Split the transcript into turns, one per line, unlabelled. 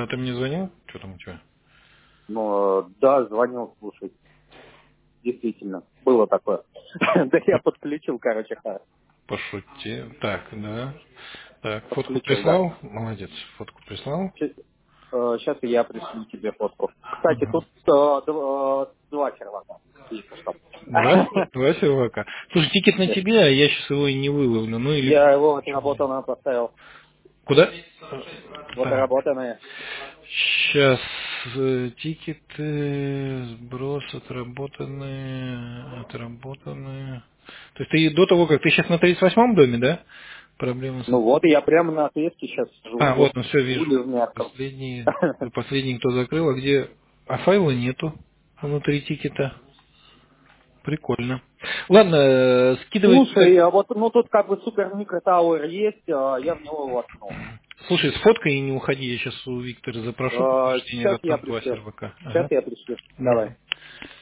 ты мне звонил? Что там у тебя?
Ну, да, звонил, слушай. Действительно, было такое. Да я подключил, короче,
Пошути. Так, да. Так, фотку
подключил, да.
прислал? Молодец, фотку прислал.
Сейчас я пришлю тебе фотку. Кстати,
Ага.
тут два сервака, если что.
Два сервака. Слушай, тикет на тебе, а я сейчас его и не выловлю. Ну или...
Я его отработанное поставил.
Куда?
Вот
Так.
отработанное.
Сейчас тикеты, сброс, отработанные. То есть ты до того, как ты сейчас на 38-м доме, да? Проблема с...
Ну вот, я прямо на ответке сейчас сижу.
А,
Вот,
вот, ну все, вижу.
улизняком.
Последний, кто закрыл, а где... А файла нету внутри тикета. Прикольно. Ладно, скидывай
Слушай,
туда.
а вот, ну тут как бы супер микротауэр есть, я в него воткнул.
Слушай, сфоткай и не уходи. Я сейчас у Виктора запрошу подтверждение,
Сейчас
раз
я
там два
пришлю.
сервака.
Сейчас
Ага.
я пришлю. Давай.
Мгм.